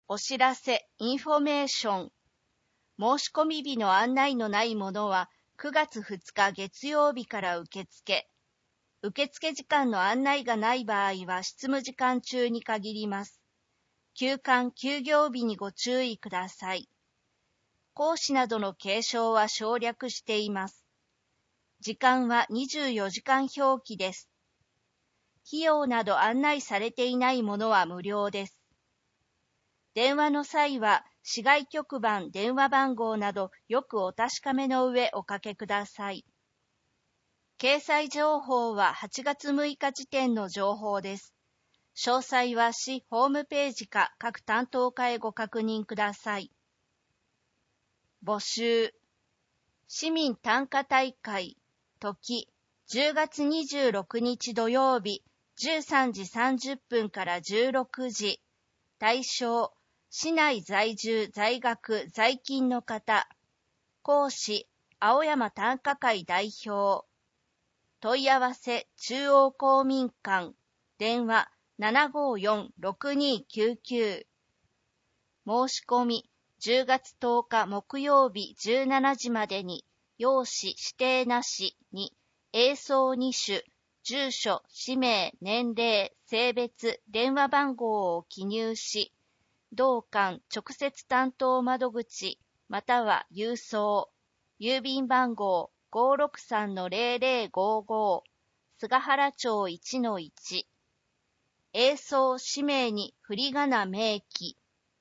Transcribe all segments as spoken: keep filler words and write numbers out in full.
お知らせ、インフォメーション。申し込み日の案内のないものはくがつふつか月曜日から受付。受付時間の案内がない場合は執務時間中に限ります。休館・休業日にご注意ください。講師などの継承は省略しています。時間はにじゅうよじかん表記です。費用など案内されていないものは無料です。電話の際は、市外局番電話番号などよくお確かめの上おかけください。掲載情報ははちがつむいか時点の情報です。詳細は市ホームページか各担当課へご確認ください。募集。市民短歌大会、時、じゅうがつにじゅうろくにち土曜日、じゅうさんじさんじゅっぷんからじゅうろくじ。対象、市内在住在学在勤の方。講師、青山短歌会代表。問い合わせ、中央公民館。電話、ななごーよんろくにーきゅうきゅう。申し込み、じゅうがつとおか木曜日じゅうしちじまでに、用紙指定なしに、映像にしゅ、住所、氏名、年齢、性別、電話番号を記入し、同館直接担当窓口、または郵送、郵便番号 ごーろくさんのぜろぜろごーごー、菅原町 いちのいち。映像氏名に振り仮名明記。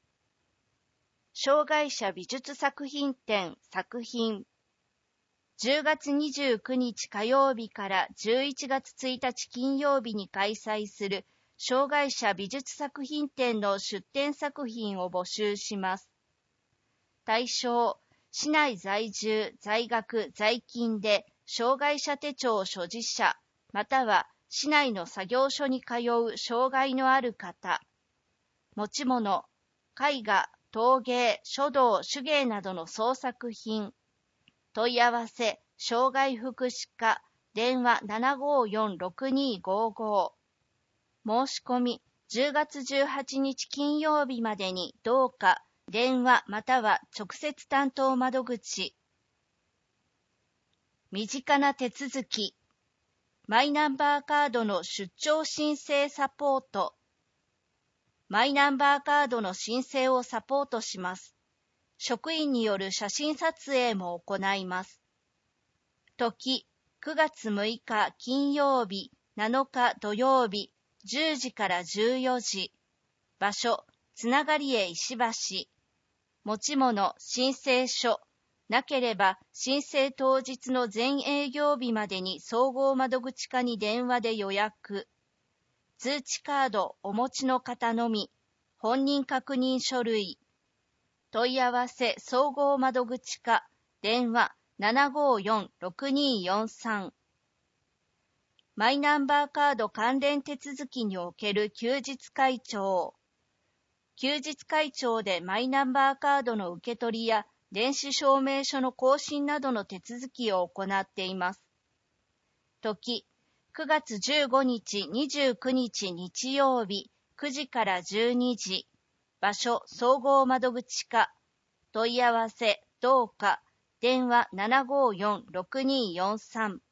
障害者美術作品展作品。じゅうがつにじゅうくにち火曜日からじゅういちがつついたち金曜日に開催する障害者美術作品展の出展作品を募集します。対象、市内在住、在学、在勤で障害者手帳所持者、または市内の作業所に通う障害のある方。持ち物、絵画、陶芸、書道、手芸などの創作品。問い合わせ、障害福祉課、電話ななごーよんろくにーごーごー。申し込み、じゅうがつじゅうはちにち金曜日までに同課、電話または直接担当窓口。身近な手続き。マイナンバーカードの出張申請サポート。マイナンバーカードの申請をサポートします。職員による写真撮影も行います。時、くがつむいか金曜日、なのか土曜日、じゅうじからじゅうよじ。場所、つながりへ石橋。持ち物、申請書。なければ、申請当日の全営業日までに総合窓口課に電話で予約。通知カードお持ちの方のみ。本人確認書類。問い合わせ総合窓口課、電話ななごーよんろくにーよんさん。マイナンバーカード関連手続きにおける休日開帳。休日開帳でマイナンバーカードの受け取りや電子証明書の更新などの手続きを行っています。時、くがつじゅうごにちにじゅうくにち日曜日、くじからじゅうにじ。場所、総合窓口課。問い合わせ、同課。電話ななごーよんろくにーよんさん。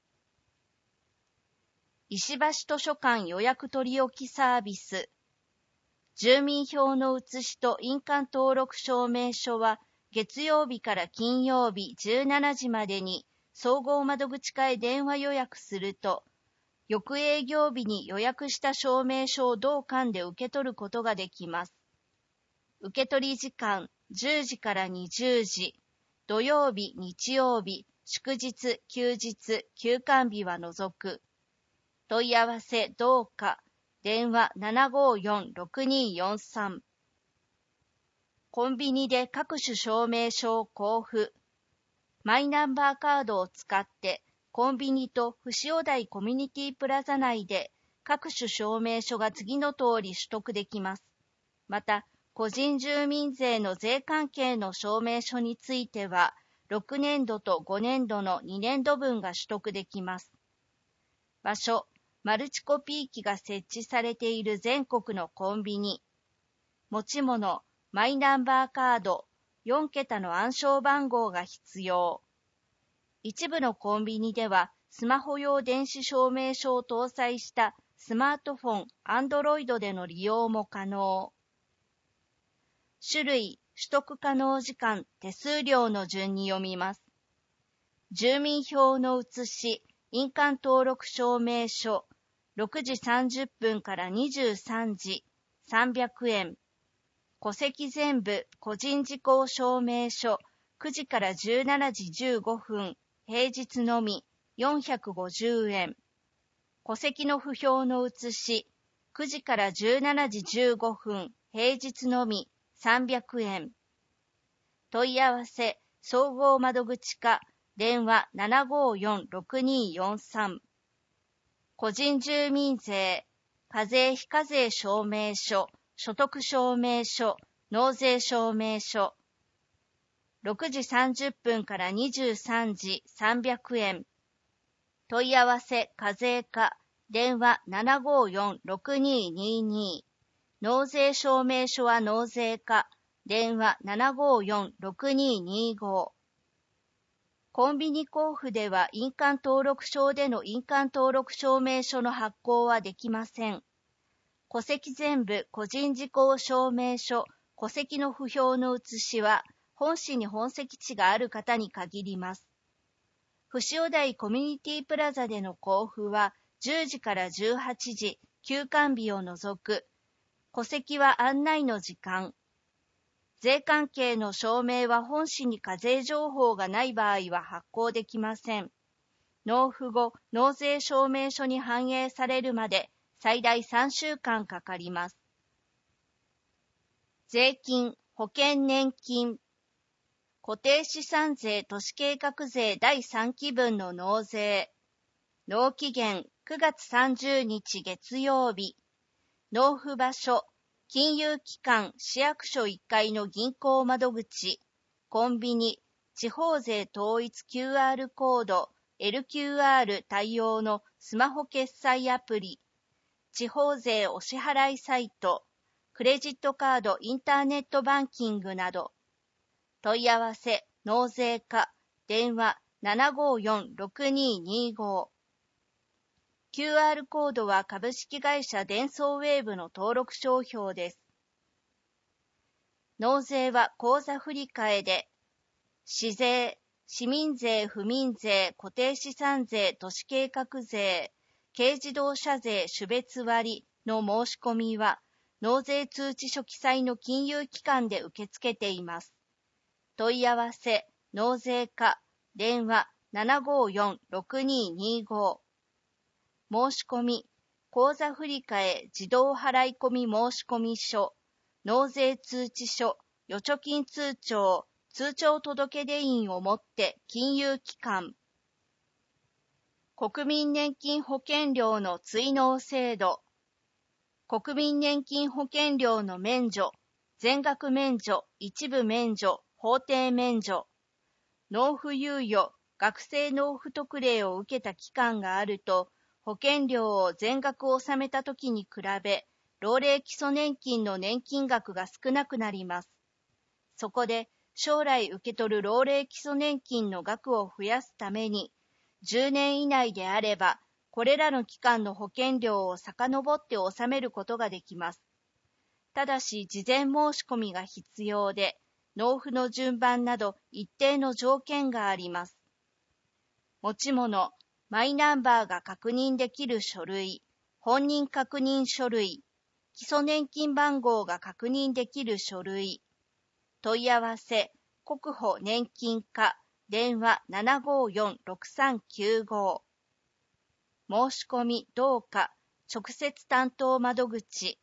石橋図書館予約取り置きサービス。住民票の写しと印鑑登録証明書は、月曜日から金曜日じゅうしちじまでに総合窓口課へ電話予約すると、翌営業日に予約した証明書を同館で受け取ることができます。受取時間じゅうじからにじゅうじ、土曜日、日曜日、祝日、休日、休館日は除く。問い合わせ同課、電話ななごーよんろくにーよんさん。コンビニで各種証明書を交付。マイナンバーカードを使ってコンビニと伏尾台コミュニティプラザ内で各種証明書が次の通り取得できます。また、個人住民税の税関係の証明書については、ろくねんどとごねんどのにねんどぶんが取得できます。場所、マルチコピー機が設置されている全国のコンビニ。持ち物、 マイナンバーカード、よんけたの暗証番号が必要。一部のコンビニでは、スマホ用電子証明書を搭載したスマートフォン、Android での利用も可能。種類、取得可能時間、手数料の順に読みます。住民票の写し、印鑑登録証明書、ろくじさんじゅっぷんからにじゅうさんじ、さんびゃくえん。戸籍全部、個人事項証明書、くじからじゅうしちじじゅうごふん、平日のみ、よんひゃくごじゅうえん。戸籍の不評の写し、くじからじゅうしちじじゅうごふん、平日のみ、さんびゃくえん。問い合わせ、総合窓口課、電話 ななごよんろくによんさん。個人住民税、課税非課税証明書、所得証明書、納税証明書。ろくじさんじゅっぷんからにじゅうさんじ、さんびゃくえん。問い合わせ、課税課、電話 ななごよんろくににに。納税証明書は納税課、電話 ななごよんろくににご。コンビニ交付では印鑑登録証での印鑑登録証明書の発行はできません。戸籍全部個人事項証明書、戸籍の不評の写しは本市に本籍地がある方に限ります。ふしお台コミュニティプラザでの交付はじゅうじからじゅうはちじ、休館日を除く。戸籍は案内の時間。税関係の証明は本市に課税情報がない場合は発行できません。納付後、納税証明書に反映されるまで最大さんしゅうかんかかります。税金、保険年金、固定資産税都市計画税だいさんきぶんの納税。納期限くがつさんじゅうにち月曜日。納付場所、金融機関市役所いっかいの銀行窓口、コンビニ、地方税統一 キューアール コード、エルキューアール 対応のスマホ決済アプリ、地方税お支払いサイト、クレジットカードインターネットバンキングなど。問い合わせ、納税課、電話 ななごよんろくににご。キューアール コードは株式会社デンソーウェーブの登録商標です。納税は口座振替で、市税、市民税、府民税、固定資産税、都市計画税、軽自動車税種別割の申し込みは、納税通知書記載の金融機関で受け付けています。問い合わせ、納税課、電話 ななごよんろくににご。申し込み、口座振替自動払い込み申込書、納税通知書、預貯金通帳、通帳届出印をもって金融機関。国民年金保険料の追納制度。国民年金保険料の免除、全額免除、一部免除、法定免除。納付猶予、学生納付特例を受けた期間があると、保険料を全額納めたときに比べ、老齢基礎年金の年金額が少なくなります。そこで、将来受け取る老齢基礎年金の額を増やすために、じゅうねん以内であれば、これらの期間の保険料を遡って納めることができます。ただし、事前申し込みが必要で、納付の順番など一定の条件があります。持ち物、マイナンバーが確認できる書類、本人確認書類、基礎年金番号が確認できる書類。問い合わせ、国保年金課、電話 ななごよんろくさんきゅうご。申し込みどうか、直接担当窓口。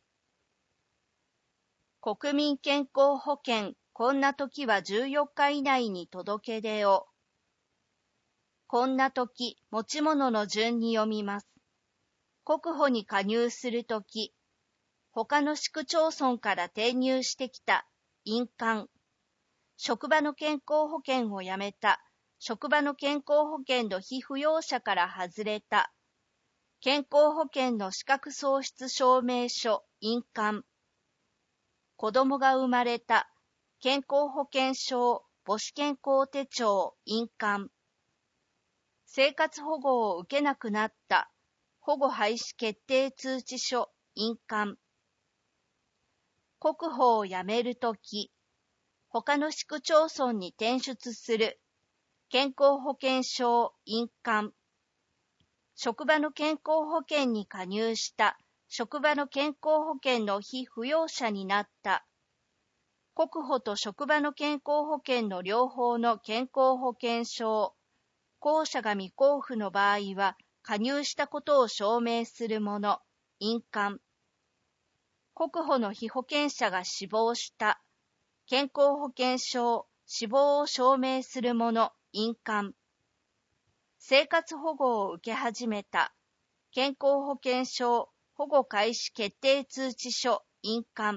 国民健康保険、こんな時はじゅうよっか以内に届け出を。こんな時、持ち物の順に読みます。国保に加入するとき、他の市区町村から転入してきた、印鑑。職場の健康保険をやめた、職場の健康保険の被扶養者から外れた。健康保険の資格喪失証明書、印鑑。 子供が生まれた、健康保険証、母子健康手帳、印鑑。生活保護を受けなくなった、保護廃止決定通知書、印鑑。国保を辞めるとき、他の市区町村に転出する、健康保険証、印鑑。職場の健康保険に加入した、職場の健康保険の被扶養者になった。国保と職場の健康保険の両方の健康保険証。後者が未交付の場合は、加入したことを証明するもの、印鑑。国保の被保険者が死亡した。健康保険証、死亡を証明するもの、印鑑。生活保護を受け始めた。健康保険証、保護開始決定通知書、印鑑。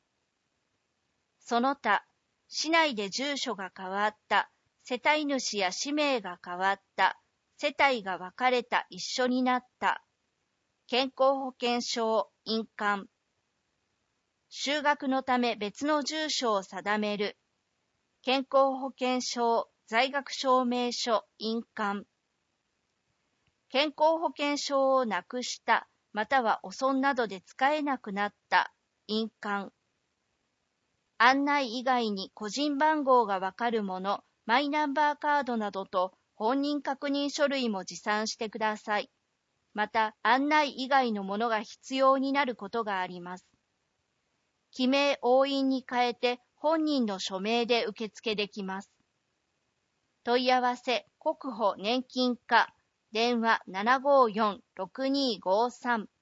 その他、市内で住所が変わった。世帯主や氏名が変わった。世帯が分かれた、一緒になった。健康保険証、印鑑。就学のため別の住所を定める。健康保険証、在学証明書、印鑑。健康保険証をなくした、または汚損などで使えなくなった、印鑑。案内以外に個人番号がわかるもの、マイナンバーカードなどと本人確認書類も持参してください。また、案内以外のものが必要になることがあります。記名押印に変えて本人の署名で受付できます。問い合わせ、国保年金課、電話 ななごーよん ろくにーごーさん。